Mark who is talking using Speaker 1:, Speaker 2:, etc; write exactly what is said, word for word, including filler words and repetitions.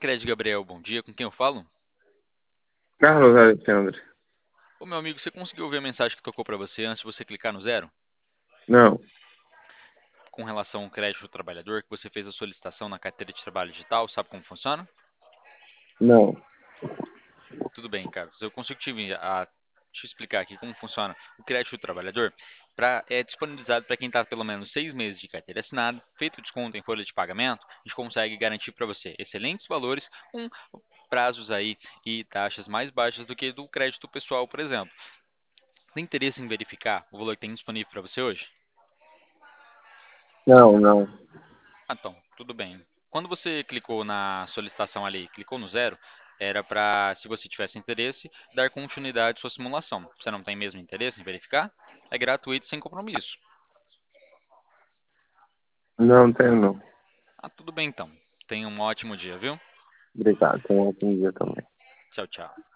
Speaker 1: Crédito Gabriel, bom dia. Com quem eu falo?
Speaker 2: Carlos Alexandre.
Speaker 1: Ô, meu amigo, você conseguiu ver a mensagem que tocou para você antes de você clicar no zero?
Speaker 2: Não,
Speaker 1: Com relação ao crédito do trabalhador, que você fez a solicitação na carteira de trabalho digital, sabe como funciona?
Speaker 2: não,
Speaker 1: Tudo bem, Carlos. Eu consigo te, a, te explicar aqui como funciona o crédito do trabalhador. Pra, é disponibilizado para quem está pelo menos seis meses de carteira assinada, feito desconto em folha de pagamento, a gente consegue garantir para você excelentes valores com prazos aí e taxas mais baixas do que do crédito pessoal, por exemplo. Tem interesse em verificar o valor que tem disponível para você hoje?
Speaker 2: não, não.
Speaker 1: Ah, então, tudo bem. Quando você clicou na solicitação ali, clicou no zero, era para, se você tivesse interesse, dar continuidade à sua simulação. Você não tem mesmo interesse em verificar? É gratuito, sem compromisso.
Speaker 2: Não tenho, não.
Speaker 1: Ah, tudo bem então. Tenha um ótimo dia, viu?
Speaker 2: Obrigado. Tenha um ótimo dia também.
Speaker 1: Tchau, tchau.